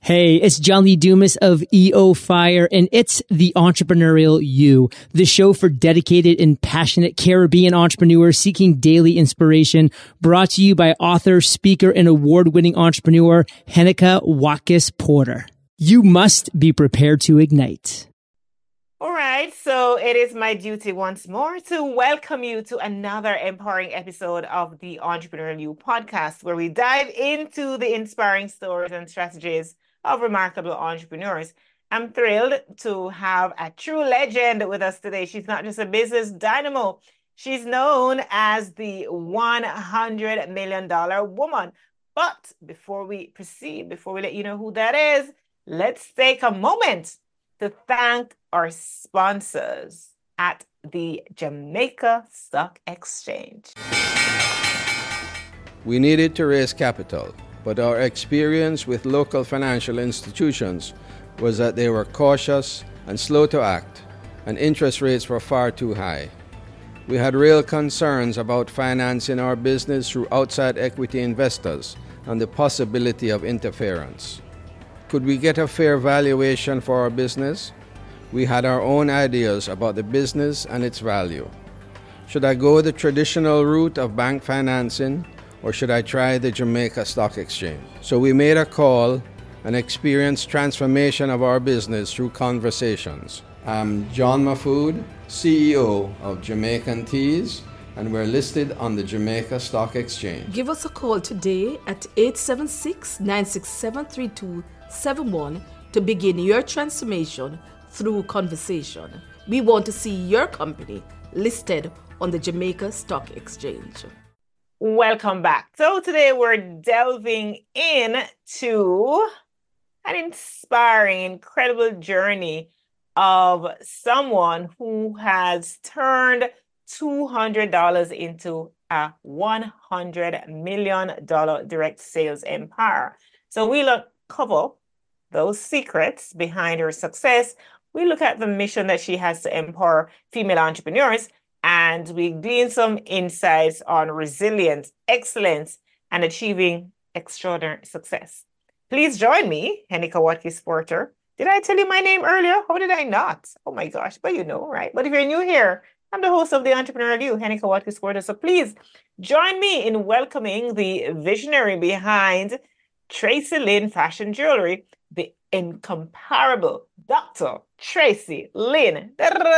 Hey, it's John Lee Dumas of EO Fire, and it's The Entrepreneurial You, the show for dedicated and passionate Caribbean entrepreneurs seeking daily inspiration, brought to you by author, speaker, and award-winning entrepreneur Henika Watkis Porter. You must be prepared to ignite. All right, so it is my duty once more to welcome you to another empowering episode of the Entrepreneurial You podcast, where we dive into the inspiring stories and strategies of remarkable entrepreneurs. I'm thrilled to have a true legend with us today. She's not just a business dynamo. She's known as the $100 million woman. But before we proceed, before we let you know who that is, let's take a moment to thank our sponsors at the Jamaica Stock Exchange. We needed to raise capital, but our experience with local financial institutions was that they were cautious and slow to act, and interest rates were far too high. We had real concerns about financing our business through outside equity investors and the possibility of interference. Could we get a fair valuation for our business? We had our own ideas about the business and its value. Should I go the traditional route of bank financing, or should I try the Jamaica Stock Exchange? So we made a call and experienced transformation of our business through conversations. I'm John Mahfood, CEO of Jamaican Teas, and we're listed on the Jamaica Stock Exchange. Give us a call today at 876-967-3271 to begin your transformation through conversation. We want to see your company listed on the Jamaica Stock Exchange. Welcome back. So today we're delving into an inspiring, incredible journey of someone who has turned $200 into a $100 million direct sales empire. So we'll cover those secrets behind her success. We look at the mission that she has to empower female entrepreneurs, and we glean some insights on resilience, excellence, and achieving extraordinary success. Please join me, Henika Watkis Porter. Did I tell you my name earlier? How did I not? Oh my gosh, but you know, right? But if you're new here, I'm the host of the Entrepreneurial You, Henika Watkis Porter. So please join me in welcoming the visionary behind Tracy Lynn Fashion Jewelry, the incomparable Dr. Tracy Lynn.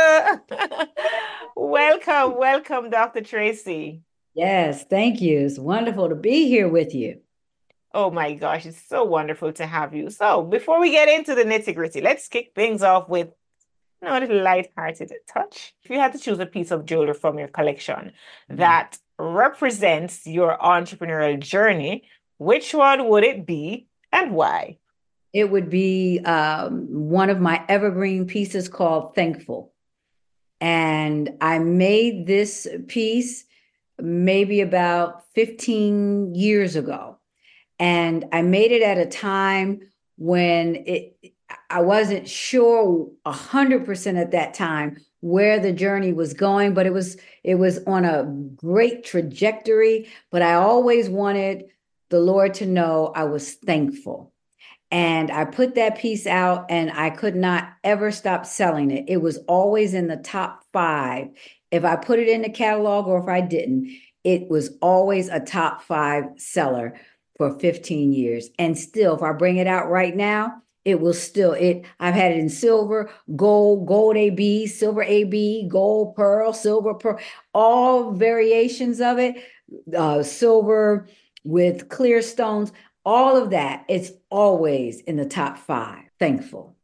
Welcome, Dr. Tracy. Yes, thank you. It's wonderful to be here with you. Oh my gosh, it's so wonderful to have you. So before we get into the nitty-gritty, let's kick things off with a little light-hearted touch. If you had to choose a piece of jewelry from your collection that represents your entrepreneurial journey, which one would it be and why? It would be one of my evergreen pieces called Thankful. And I made this piece maybe about 15 years ago. And I made it at a time when I wasn't sure 100% at that time where the journey was going, but it was on a great trajectory. But I always wanted the Lord to know I was thankful. And I put that piece out and I could not ever stop selling it. It was always in the top 5. If I put it in the catalog or if I didn't, it was always a top 5 seller for 15 years. And still, if I bring it out right now, it will still, I've had it in silver, gold AB, silver AB, gold pearl, silver pearl, all variations of it, silver with clear stones. All of that, it's always in the top 5. Thankful.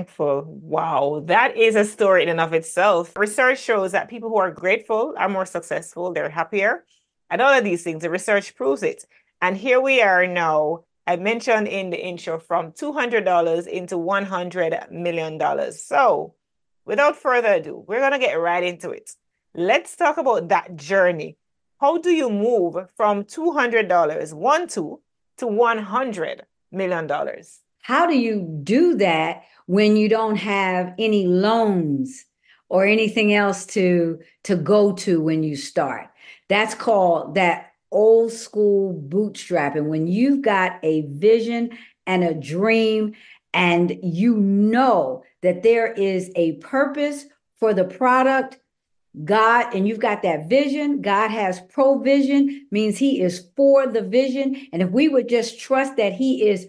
Wow, that is a story in and of itself. Research shows that people who are grateful are more successful, they're happier, and all of these things, the research proves it. And here we are now, I mentioned in the intro, from $200 into $100 million. So without further ado, we're going to get right into it. Let's talk about that journey. How do you move from $200, to $100 million? How do you do that when you don't have any loans or anything else to go to when you start? That's called that old school bootstrapping. When you've got a vision and a dream, and you know that there is a purpose for the product, God, and you've got that vision, God has provision, means he is for the vision. And if we would just trust that he is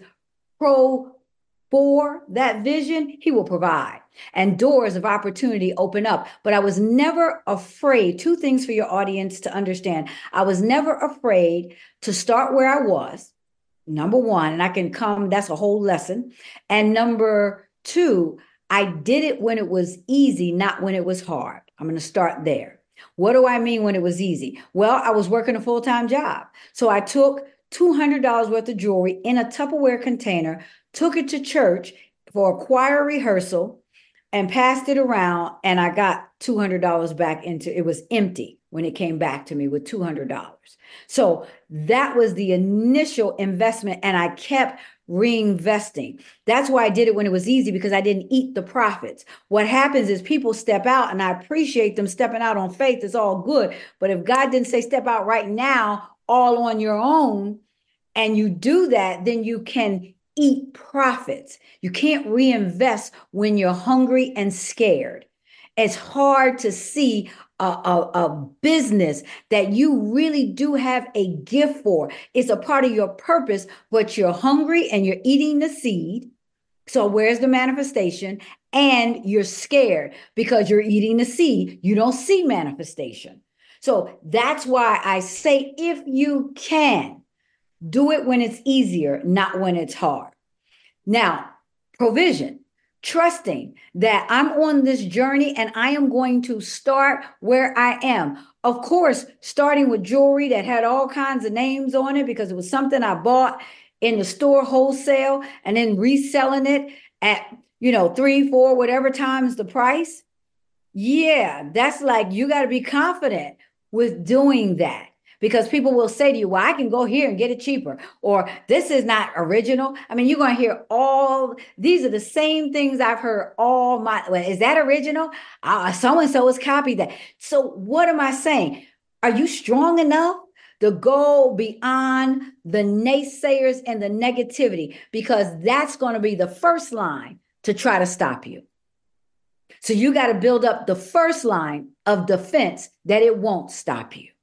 for that vision, he will provide. And doors of opportunity open up. But I was never afraid. Two things for your audience to understand. I was never afraid to start where I was, number one, and I can come, that's a whole lesson. And number two, I did it when it was easy, not when it was hard. I'm going to start there. What do I mean when it was easy? Well, I was working a full-time job. So I took $200 worth of jewelry in a Tupperware container, took it to church for a choir rehearsal, and passed it around, and I got $200 back into it. Was empty when it came back to me with $200. So that was the initial investment, and I kept reinvesting. That's why I did it when it was easy, because I didn't eat the profits. What happens is people step out, and I appreciate them stepping out on faith. It's all good. But if God didn't say step out right now, all on your own, and you do that, then you can eat profits. You can't reinvest when you're hungry and scared. It's hard to see a business that you really do have a gift for. It's a part of your purpose, but you're hungry and you're eating the seed. So where's the manifestation? And you're scared because you're eating the seed. You don't see manifestation. So that's why I say, if you can, do it when it's easier, not when it's hard. Now, provision. Trusting that I'm on this journey and I am going to start where I am. Of course, starting with jewelry that had all kinds of names on it because it was something I bought in the store wholesale and then reselling it at, 3, 4, whatever times the price. Yeah, that's like, you got to be confident with doing that. Because people will say to you, well, I can go here and get it cheaper, or this is not original. I mean, you're going to hear these are the same things I've heard all my, well, is that original? So-and-so has copied that. So what am I saying? Are you strong enough to go beyond the naysayers and the negativity? Because that's going to be the first line to try to stop you. So you got to build up the first line of defense that it won't stop you.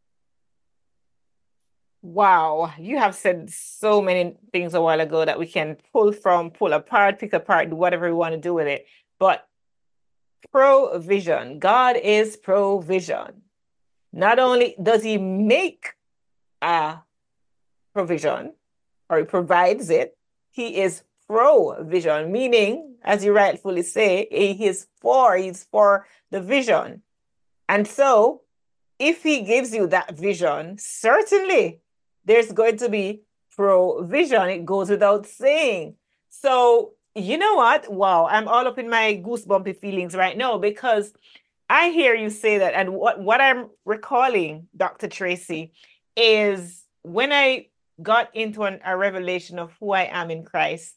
Wow, you have said so many things a while ago that we can pull apart, pick apart, do whatever we want to do with it. But provision, God is provision. Not only does he make a provision, or he provides it, he is provision, meaning, as you rightfully say, he's for the vision. And so, if he gives you that vision, certainly there's going to be provision. It goes without saying. So, you know what? Wow, I'm all up in my goosebumpy feelings right now, because I hear you say that. And what I'm recalling, Dr. Tracy, is when I got into a revelation of who I am in Christ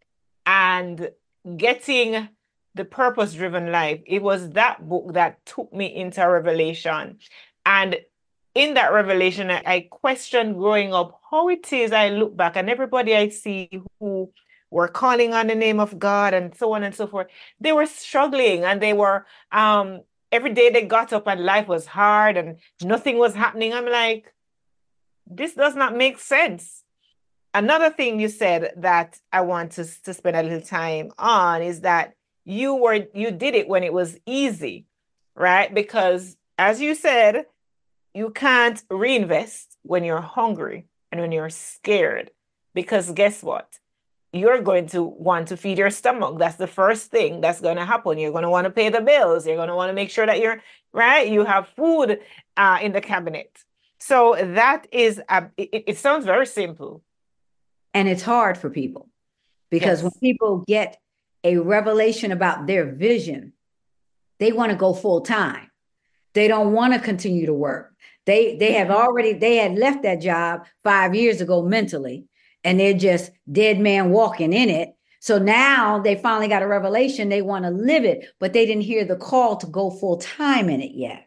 and getting the purpose-driven life. It was that book that took me into a revelation. And in that revelation, I questioned growing up how it is. I look back and everybody I see who were calling on the name of God and so on and so forth, they were struggling, and they were, every day they got up and life was hard and nothing was happening. I'm like, this does not make sense. Another thing you said that I want to spend a little time on is that you did it when it was easy, right? Because as you said, you can't reinvest when you're hungry and when you're scared, because guess what? You're going to want to feed your stomach. That's the first thing that's going to happen. You're going to want to pay the bills. You're going to want to make sure that you have food in the cabinet. So that is, it sounds very simple. And it's hard for people, because when people get a revelation about their vision, they want to go full time. They don't want to continue to work. They had left that job 5 years ago mentally, and they're just dead man walking in it. So now they finally got a revelation. They want to live it, but they didn't hear the call to go full time in it yet.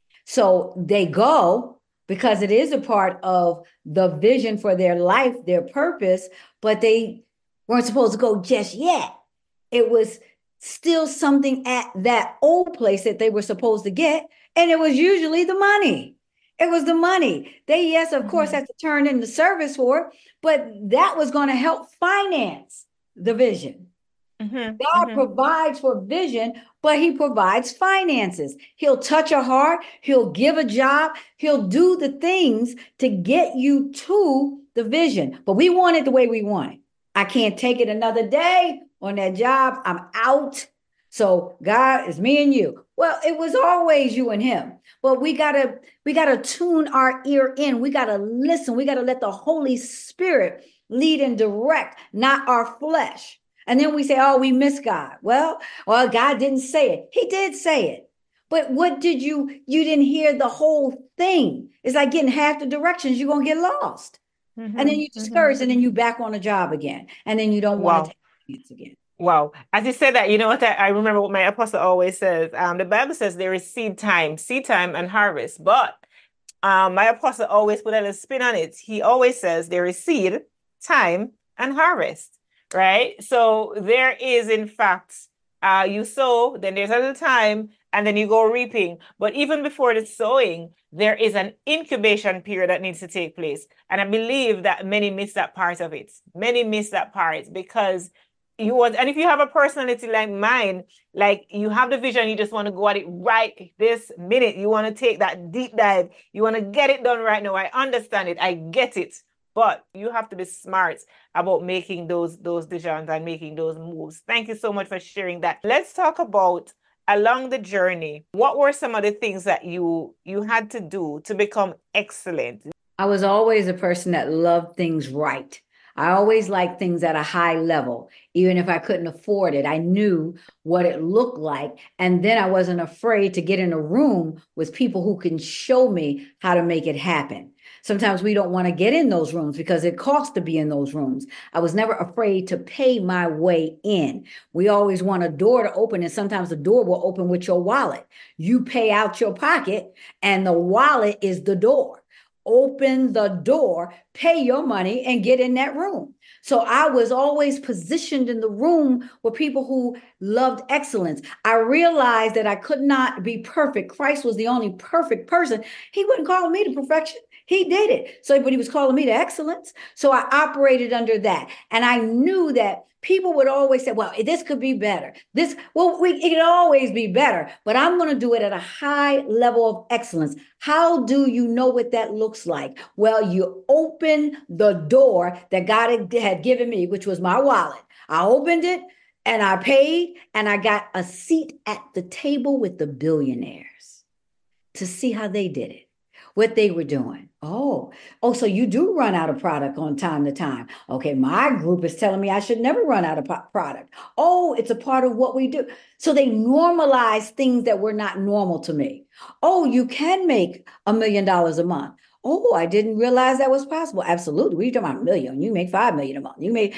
So they go because it is a part of the vision for their life, their purpose, but they weren't supposed to go just yet. It was still something at that old place that they were supposed to get. And it was usually the money. It was the money. They, yes, of course, had to turn in the service for it, but that was going to help finance the vision. God provides for vision, but he provides finances. He'll touch a heart. He'll give a job. He'll do the things to get you to the vision. But we want it the way we want it. I can't take it another day on that job. I'm out. So God, is me and you. Well, it was always you and him. But we gotta tune our ear in. We gotta listen. We gotta let the Holy Spirit lead and direct, not our flesh. And then we say, oh, we miss God. Well, God didn't say it. He did say it. But what did you didn't hear the whole thing. It's like getting half the directions. You're going to get lost. And then you discouraged, and then you back on a job again. And then you don't want to take it again. Wow. As you said that, you know what, I remember what my apostle always says. The Bible says there is seed time and harvest. But my apostle always put a spin on it. He always says there is seed, time, and harvest. Right? So there is, in fact, you sow, then there's a little time, and then you go reaping. But even before the sowing, there is an incubation period that needs to take place. And I believe that many miss that part of it. Many miss that part because and if you have a personality like mine, like you have the vision, you just want to go at it right this minute. You want to take that deep dive. You want to get it done right now. I understand it. I get it. But you have to be smart about making those decisions and making those moves. Thank you so much for sharing that. Let's talk about along the journey. What were some of the things that you had to do to become excellent? I was always a person that loved things right. I always liked things at a high level. Even if I couldn't afford it, I knew what it looked like. And then I wasn't afraid to get in a room with people who can show me how to make it happen. Sometimes we don't want to get in those rooms because it costs to be in those rooms. I was never afraid to pay my way in. We always want a door to open, and sometimes the door will open with your wallet. You pay out your pocket, and the wallet is the door. Open the door, pay your money, and get in that room. So I was always positioned in the room with people who loved excellence. I realized that I could not be perfect. Christ was the only perfect person. He wasn't calling me to perfection. He did it. But he was calling me to excellence. So I operated under that. And I knew that people would always say, well, this could be better. It can always be better, but I'm going to do it at a high level of excellence. How do you know what that looks like? Well, you open the door that God had given me, which was my wallet. I opened it and I paid, and I got a seat at the table with the billionaires to see how they did it, what they were doing. Oh, so you do run out of product on time to time. Okay, my group is telling me I should never run out of product. Oh, it's a part of what we do. So they normalize things that were not normal to me. Oh, you can make $1 million a month. Oh, I didn't realize that was possible. Absolutely. We're talking about $1 million. You make $5 million a month.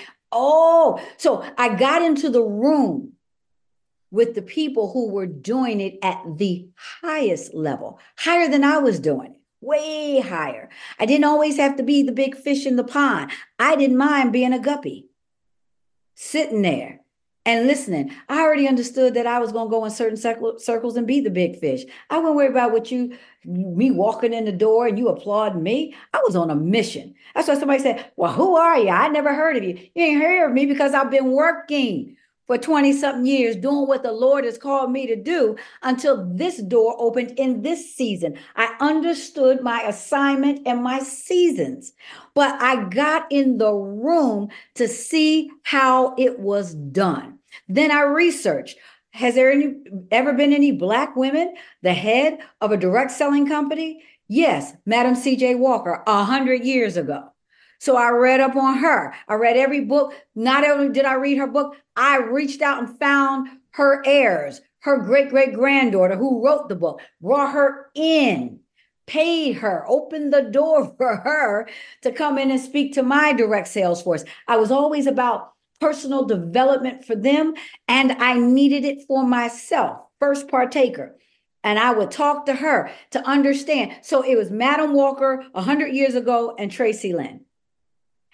So I got into the room with the people who were doing it at the highest level, higher than I was doing it. Way higher. I didn't always have to be the big fish in the pond. I didn't mind being a guppy, sitting there and listening. I already understood that I was going to go in certain circles and be the big fish. I wouldn't worry about me walking in the door and you applauding me. I was on a mission. That's why somebody said, well, who are you? I never heard of you. You ain't heard of me because I've been working for 20-something years doing what the Lord has called me to do until this door opened in this season. I understood my assignment and my seasons, but I got in the room to see how it was done. Then I researched, has there ever been any Black women, the head of a direct selling company? Yes, Madam C.J. Walker, 100 years ago. So I read up on her. I read every book. Not only did I read her book, I reached out and found her heirs, her great-great-granddaughter who wrote the book, brought her in, paid her, opened the door for her to come in and speak to my direct sales force. I was always about personal development for them, and I needed it for myself, first partaker. And I would talk to her to understand. So it was Madam Walker 100 years ago and Tracy Lynn.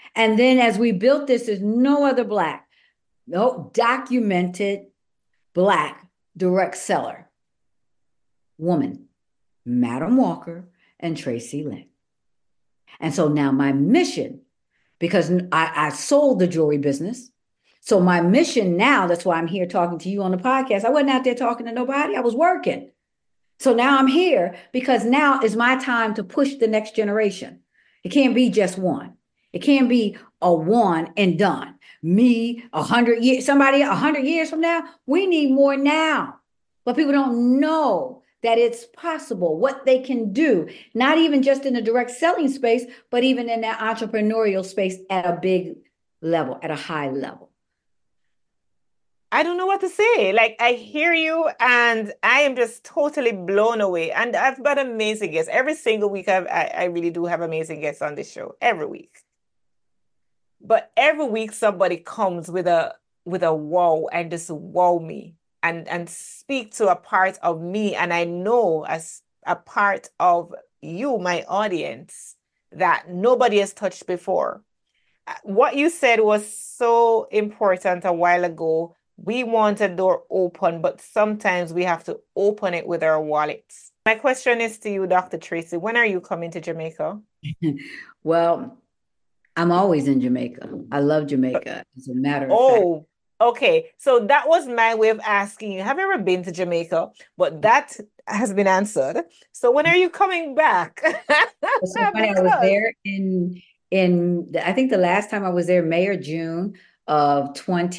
And then as we built this, there's no other Black, no documented Black direct seller woman, Madam Walker and Tracy Lynn. And so now my mission, because I sold the jewelry business. So my mission now, that's why I'm here talking to you on the podcast. I wasn't out there talking to nobody. I was working. So now I'm here because now is my time to push the next generation. It can't be just one. It can't be a one and done. Me, 100 years, somebody 100 years from now, we need more now. But people don't know that it's possible, what they can do, not even just in the direct selling space, but even in that entrepreneurial space at a big level, at a high level. I don't know what to say. Like, I hear you and I am just totally blown away. And I've got amazing guests. Every single week, I really do have amazing guests on this show, every week. But every week somebody comes with a wow and just wow me and speak to a part of me. And I know as a part of you, my audience, that nobody has touched before. What you said was so important a while ago. We want a door open, but sometimes we have to open it with our wallets. My question is to you, Dr. Tracy, when are you coming to Jamaica? Well, I'm always in Jamaica. I love Jamaica, as a matter of fact. Oh, okay. So that was my way of asking you, have you ever been to Jamaica? But that has been answered. So when are you coming back? It's so funny. I was there I think the last time I was there, May or June of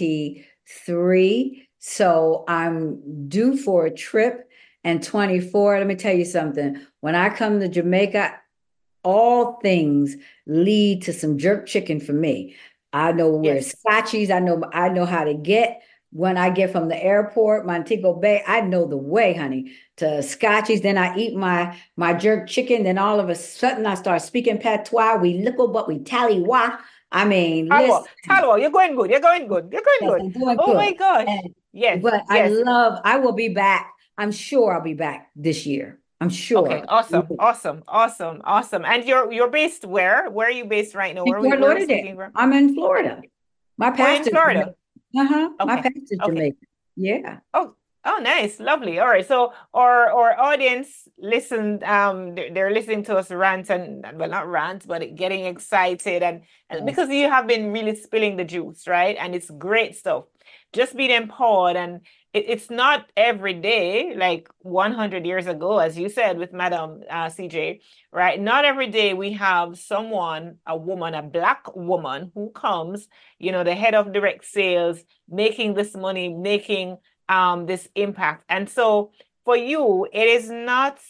23. So I'm due for a trip and 24. Let me tell you something. When I come to Jamaica, all things lead to some jerk chicken for me. I know where Scotchies. I know how to get. When I get from the airport, Montego Bay, I know the way, honey, to Scotchies. Then I eat my jerk chicken. Then all of a sudden I start speaking patois. We little, but we tally wa. I mean, Talwa, you're going good. You're going good. You're going good. I'm doing Oh good. my gosh. Yes. But yes. I will be back. I'm sure I'll be back this year. I'm sure. Okay, awesome. And you're based where? Where are you based right now? Fort Lauderdale. I'm in Florida. My pastor's in Florida. Okay. My pastor's Okay. Jamaican. Yeah. Oh, nice, lovely. All right. So our audience listened. They're listening to us rant and well, not rant, but getting excited and because you have been really spilling the juice, right? And it's great stuff. Just being empowered, and it's not every day, like 100 years ago, as you said with Madam CJ, right? Not every day we have someone, a woman, a Black woman who comes, the head of direct sales, making this money, making this impact. And so for you, it is not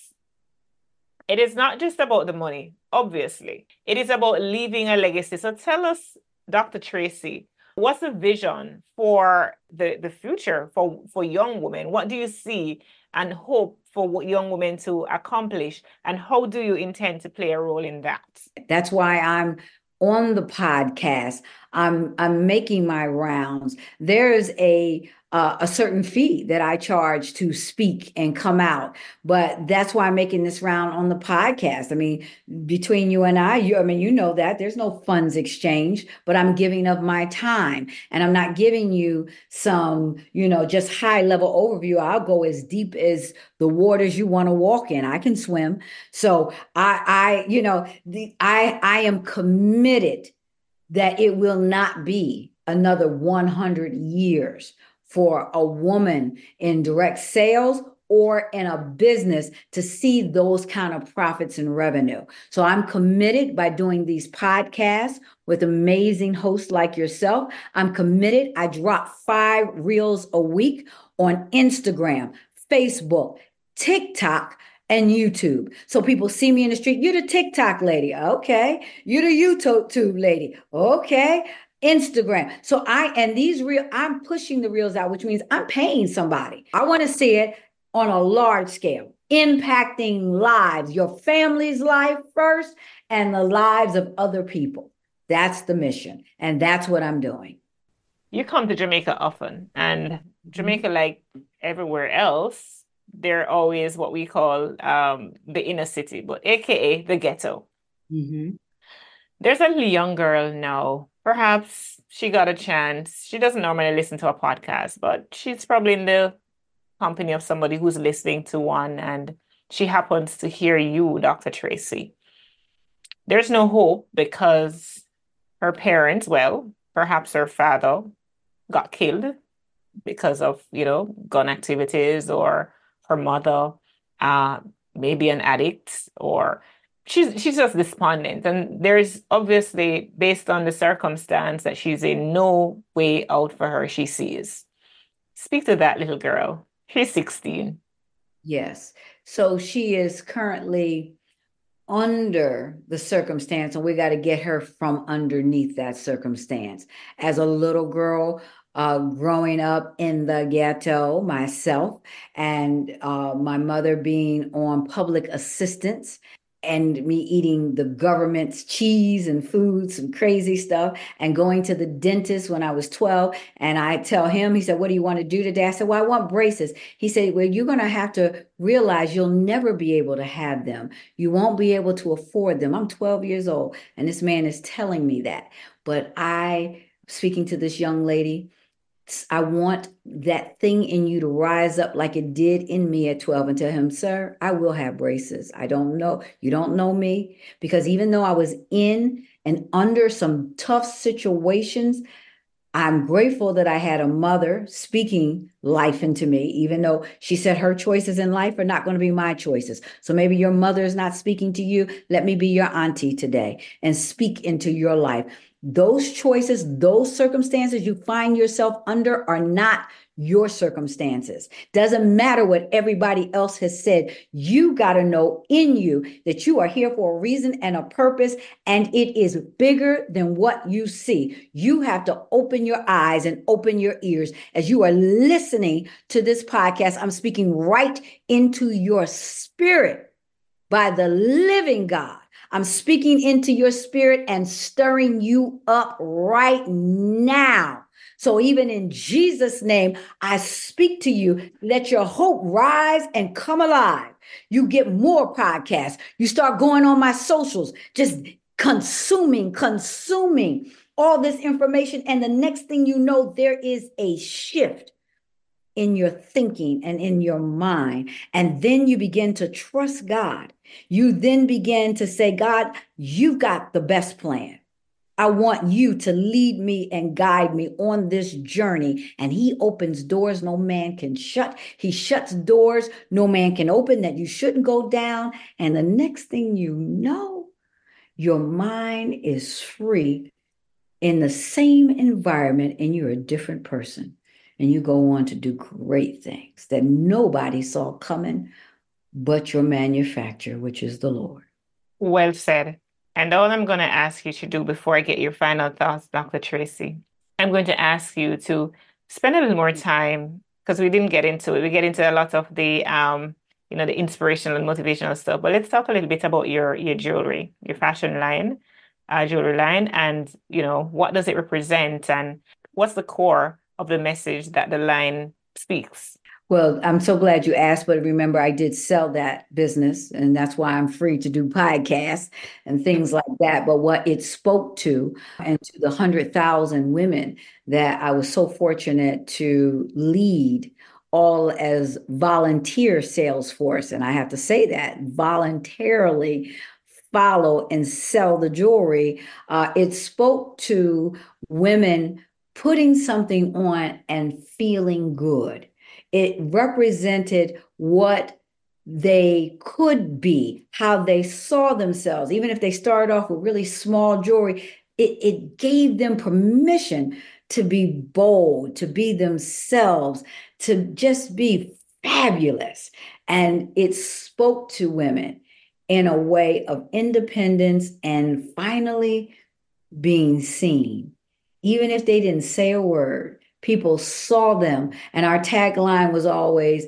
just about the money, obviously. It is about leaving a legacy. So tell us, Dr. Tracy, what's the vision for the future for young women? What do you see and hope for young women to accomplish? And how do you intend to play a role in that? That's why I'm on the podcast. I'm making my rounds. There's a certain fee that I charge to speak and come out, but that's why I'm making this round on the podcast. I mean, between you and you know that there's no funds exchange, but I'm giving of my time, and I'm not giving you some, just high level overview. I'll go as deep as the waters you want to walk in. I can swim. So I am committed that it will not be another 100 years for a woman in direct sales or in a business to see those kind of profits and revenue. So I'm committed by doing these podcasts with amazing hosts like yourself. I'm committed. I drop 5 reels a week on Instagram, Facebook, TikTok, and YouTube. So people see me in the street. You're the TikTok lady. Okay. You're the YouTube lady. Okay. Instagram. So I'm pushing the reels out, which means I'm paying somebody. I want to see it on a large scale, impacting lives, your family's life first, and the lives of other people. That's the mission. And that's what I'm doing. You come to Jamaica often, and Jamaica, like everywhere else, they're always what we call the inner city, but AKA the ghetto. Mm-hmm. There's a young girl now. Perhaps she got a chance. She doesn't normally listen to a podcast, but she's probably in the company of somebody who's listening to one, and she happens to hear you, Dr. Tracy. There's no hope because her parents, well, perhaps her father got killed because of, gun activities, or her mother, uh, maybe an addict, or she's just despondent. And there's obviously, based on the circumstance, that she's in no way out for her, she sees. Speak to that little girl. She's 16. Yes. So she is currently under the circumstance, and we got to get her from underneath that circumstance. As a little girl, growing up in the ghetto myself, and my mother being on public assistance, and me eating the government's cheese and food, some crazy stuff, and going to the dentist when I was 12. And I tell him, he said, "What do you want to do today?" I said, "Well, I want braces." He said, "Well, you're going to have to realize you'll never be able to have them. You won't be able to afford them." I'm 12 years old, and this man is telling me that. But speaking to this young lady, I want that thing in you to rise up like it did in me at 12, and tell him, "Sir, I will have braces. I don't know. You don't know me." Because even though I was in and under some tough situations, I'm grateful that I had a mother speaking life into me, even though she said her choices in life are not going to be my choices. So maybe your mother is not speaking to you. Let me be your auntie today and speak into your life. Those choices, those circumstances you find yourself under are not your circumstances. Doesn't matter what everybody else has said. You got to know in you that you are here for a reason and a purpose, and it is bigger than what you see. You have to open your eyes and open your ears as you are listening to this podcast. I'm speaking right into your spirit by the living God. I'm speaking into your spirit and stirring you up right now. So even in Jesus' name, I speak to you. Let your hope rise and come alive. You get more podcasts. You start going on my socials, just consuming all this information. And the next thing you know, there is a shift in your thinking and in your mind. And then you begin to trust God. You then begin to say, "God, you've got the best plan. I want you to lead me and guide me on this journey." And he opens doors no man can shut. He shuts doors no man can open that you shouldn't go down. And the next thing you know, your mind is free in the same environment, and you're a different person. And you go on to do great things that nobody saw coming but your manufacturer, which is the Lord. Well said. And all I'm going to ask you to do before I get your final thoughts, Dr. Tracy, I'm going to ask you to spend a little more time, because we didn't get into it. We get into a lot of the, the inspirational and motivational stuff. But let's talk a little bit about your jewelry, your fashion line, jewelry line, and what does it represent, and what's the core of the message that the line speaks. Well, I'm so glad you asked, but remember, I did sell that business, and that's why I'm free to do podcasts and things like that. But what it spoke to, and to the 100,000 women that I was so fortunate to lead, all as volunteer sales force, and I have to say that, voluntarily follow and sell the jewelry, it spoke to women putting something on and feeling good. It represented what they could be, how they saw themselves. Even if they started off with really small jewelry, it gave them permission to be bold, to be themselves, to just be fabulous. And it spoke to women in a way of independence and finally being seen. Even if they didn't say a word, people saw them. And our tagline was always,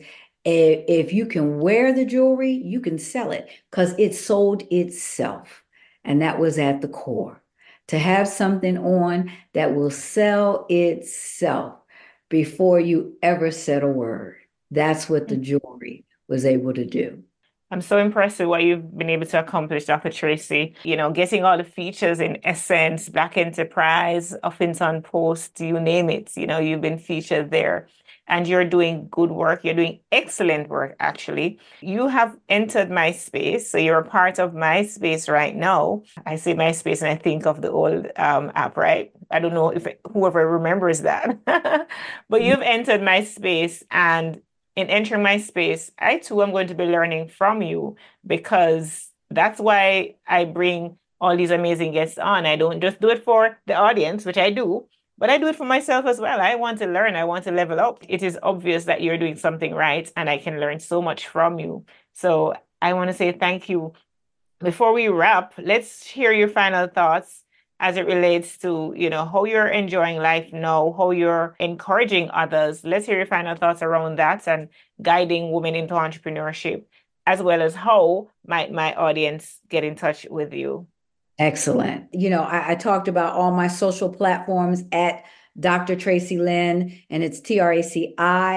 if you can wear the jewelry, you can sell it, because it sold itself. And that was at the core. To have something on that will sell itself before you ever said a word. That's what the jewelry was able to do. I'm so impressed with what you've been able to accomplish, Dr. Tracy. You know, getting all the features in Essence, Black Enterprise, Huffington Post, you name it. You know, you've been featured there. And you're doing good work. You're doing excellent work, actually. You have entered MySpace, so you're a part of MySpace right now. I say MySpace and I think of the old app, right? I don't know if whoever remembers that. But you've entered MySpace, and in entering MySpace, I too am going to be learning from you, because that's why I bring all these amazing guests on. I don't just do it for the audience, which I do, but I do it for myself as well. I want to learn. I want to level up. It is obvious that you're doing something right, and I can learn so much from you. So I want to say thank you. Before we wrap, let's hear your final thoughts as it relates to, you know, how you're enjoying life now, how you're encouraging others. Let's hear your final thoughts around that and guiding women into entrepreneurship, as well as how might my audience get in touch with you. Excellent. You know, I talked about all my social platforms at Dr. Tracy Lynn, and it's TracyLynn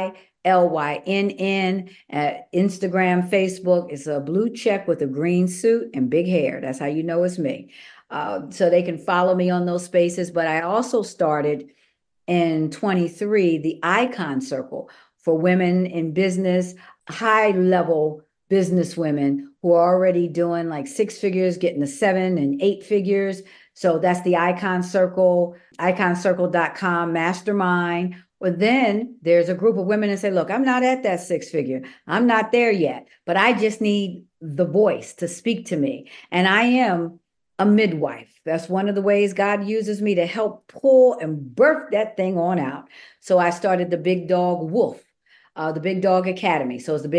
at Instagram, Facebook. It's a blue check with a green suit and big hair. That's how you know it's me. So they can follow me on those spaces. But I also started in 23 the Icon Circle for women in business, high level business women who are already doing like 6 figures, getting to 7 and 8 figures. So that's the Icon Circle, iconsircle.com mastermind. But then there's a group of women that say, look, I'm not at that 6 figure. I'm not there yet, but I just need the voice to speak to me. And I am a midwife. That's one of the ways God uses me to help pull and birth that thing on out. So I started the Big Dog Wolf, the Big Dog Academy. So it's the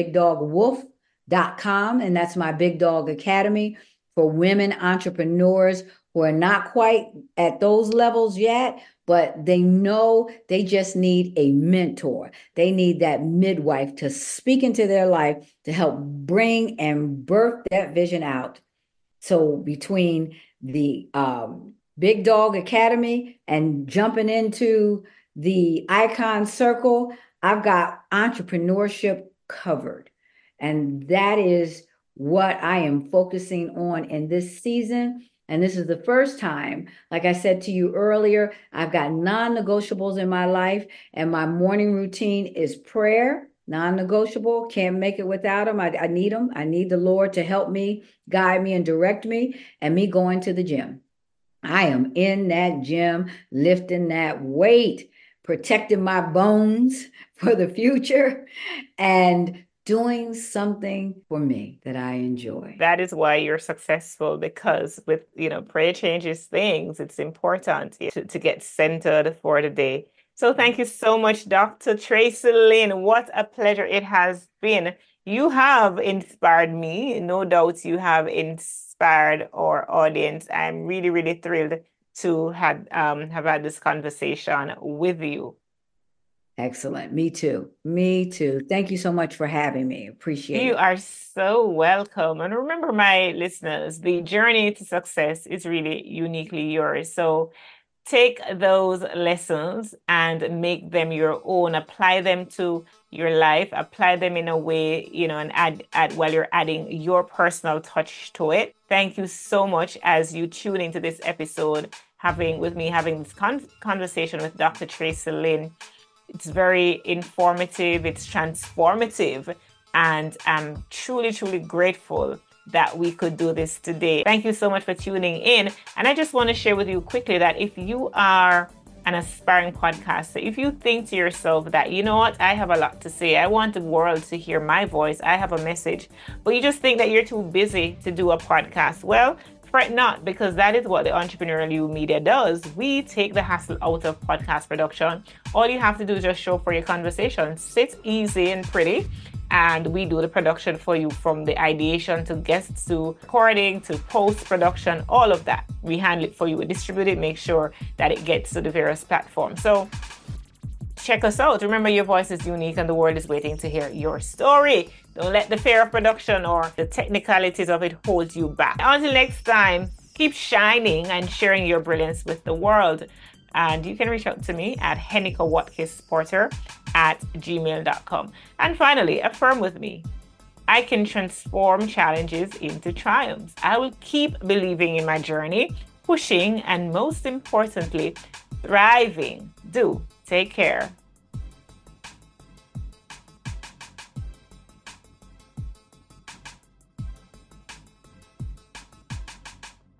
BigDogWolf.com, and that's my Big Dog Academy for women entrepreneurs who are not quite at those levels yet, but they know they just need a mentor. They need that midwife to speak into their life to help bring and birth that vision out. So between the Big Dog Academy and jumping into the Icon Circle, I've got entrepreneurship covered. And that is what I am focusing on in this season. And this is the first time, like I said to you earlier, I've got non-negotiables in my life, and my morning routine is prayer. Non-negotiable, can't make it without them. I need them. I need the Lord to help me, guide me, and direct me, and me going to the gym. I am in that gym, lifting that weight, protecting my bones for the future, and doing something for me that I enjoy. That is why you're successful, because with, you know, prayer changes things. It's important to get centered for the day. So thank you so much, Dr. Tracy Lynn. What a pleasure it has been. You have inspired me. No doubt you have inspired our audience. I'm really, really thrilled to have had this conversation with you. Excellent. Me too. Me too. Thank you so much for having me. Appreciate it. You are so welcome. And remember, my listeners, the journey to success is really uniquely yours. So take those lessons and make them your own. Apply them to your life. Apply them in a way, you know, and add while you're adding your personal touch to it. Thank you so much as you tune into this episode, having this conversation with Dr. Tracy Lynn. It's very informative. It's transformative. And I'm truly, truly grateful that we could do this today. Thank you so much for tuning in. And I just want to share with you quickly that if you are an aspiring podcaster, if you think to yourself that, you know what, I have a lot to say, I want the world to hear my voice, I have a message, but you just think that you're too busy to do a podcast, well, fret not, because that is what the Entrepreneurial You Media does. We take the hassle out of podcast production. All you have to do is just show up for your conversation. Sit easy and pretty, and we do the production for you, from the ideation to guests to recording to post-production, all of that. We handle it for you. We distribute it, make sure that it gets to the various platforms. So check us out. Remember, your voice is unique and the world is waiting to hear your story. Don't let the fear of production or the technicalities of it hold you back. Until next time, keep shining and sharing your brilliance with the world. And you can reach out to me at henikawatkis-porter@gmail.com. And finally, affirm with me. I can transform challenges into triumphs. I will keep believing in my journey, pushing, and most importantly, thriving. Do take care.